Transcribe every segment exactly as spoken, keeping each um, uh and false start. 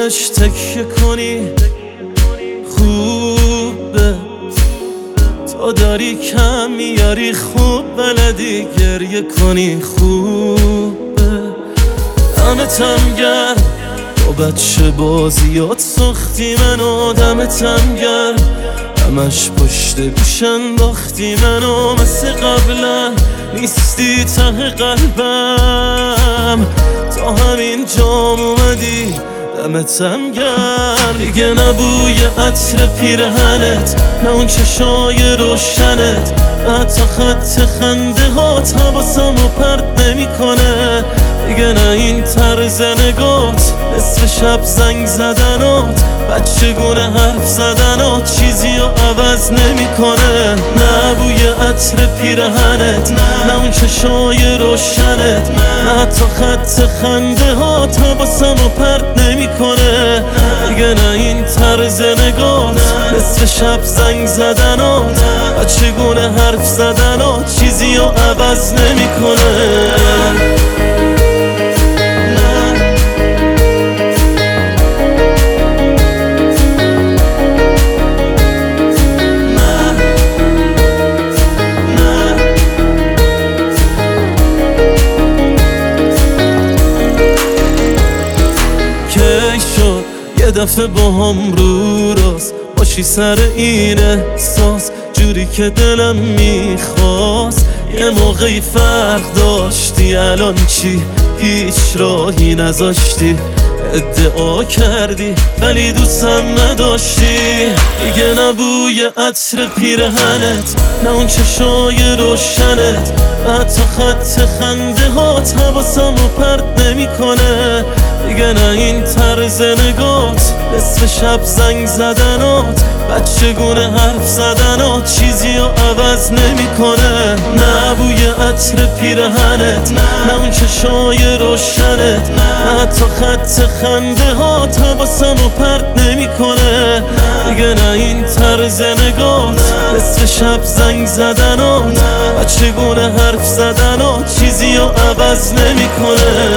بهش تکیه کنی خوبه، تو داری کم میاری خوب بلدی گریه کنی خوبه. دمتم گرم با بچه بازیات ساختی منو، دمتم گرم همش پشت گوش انداختی منو، مثل قبلا نیستی ته قلبم، تا همین جام اومدی دمتم گرم. دیگه نبوی عطر پیرهنت، نه اون چشای روشنت، حتی خط خنده هات حواسمو پرت نمیکنه. دیگه نه این طرز نگات، نصف شب زنگ زدنات، بچگونه حرف زدنات چیزی رو عوض نمیکنه. نه بوی عطر پیرهنت، نه اون چشای روشنت، نه حتی خط خنده هات حواسمو پرت نمیکنه. دیگه نه این طرز نگات، نصف شب زنگ زدنات، بچگونه حرف زدنات چیزی رو عوض نمیکنه. یه دفعه با هم رو راست باشی سر این احساس، جوری که دلم میخواست. یه موقعی فرق داشتی، الان چی؟ هیچ راهی نذاشتی، ادعا کردی ولی دوستم نداشتی. دیگه نبوی عطر پیرهنت، نه اون چشای روشنت، حتی خط خنده هات حواسمو پرت نمیکنه. دیگه نه این طرز نگات، نصف شب زنگ زدنات، بچگونه حرف زدنات چیزی رو عوض نمیکنه. نه بوی عطر پیرهنت، نه اون چشای روشنت، نه حتی خط خنده هات حواسمو پرت نمیکنه. دیگه نه این طرز نگات، نصف شب زنگ زدنات، بچگونه حرف زدنات چیزی رو عوض نمیکنه.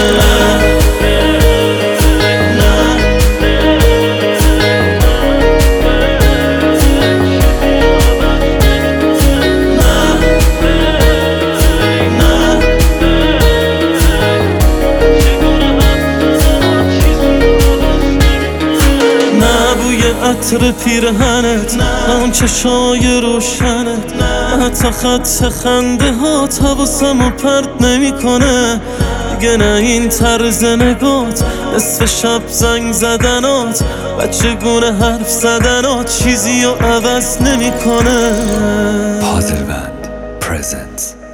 عطر پیرهنت، نه اون چشای روشنت، نه حتی خط خنده هات حواسمو پرت نمیکنه. دیگه نه این طرز نگات، نصف شب زنگ زدنات، بچگونه حرف زدنات چیزی رو عوض نمیکنه. پازل بند پرزنت